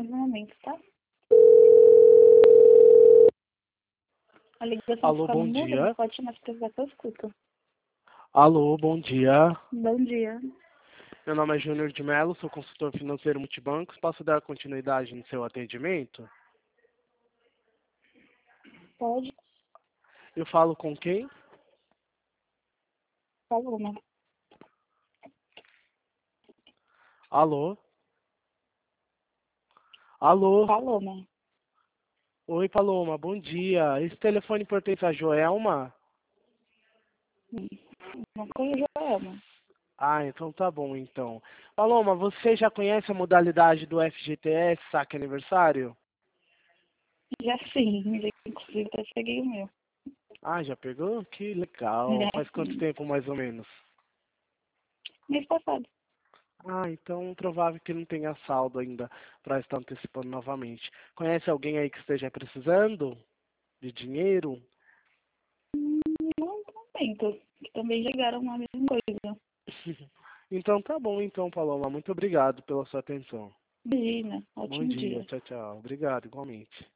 no momento, tá? A ligação Alô, fica bom muda, dia. mas pode chamar se precisar que eu escuto. Alô, bom dia. Bom dia. Meu nome é Júnior de Mello, sou consultor financeiro multibancos. Posso dar continuidade no seu atendimento? Pode, Eu falo com quem? Paloma. Alô? Alô? Paloma. Oi, Paloma, bom dia. Esse telefone pertence a Joelma? Não conheço a Joelma. Ah, então tá bom, então. Paloma, você já conhece a modalidade do FGTS, saque aniversário? Já sim, já, inclusive até peguei o meu. Ah, já pegou? Que legal. Já Faz quanto sim. tempo, mais ou menos? Mês passado. Ah, então provável que não tenha saldo ainda para estar antecipando novamente. Conhece alguém aí que esteja precisando de dinheiro? Não, no momento. Que também chegaram na mesma coisa. Então tá bom, então, Paloma. Muito obrigado pela sua atenção. Imagina, Bom ótimo dia, dia. tchau, tchau. Obrigado, igualmente.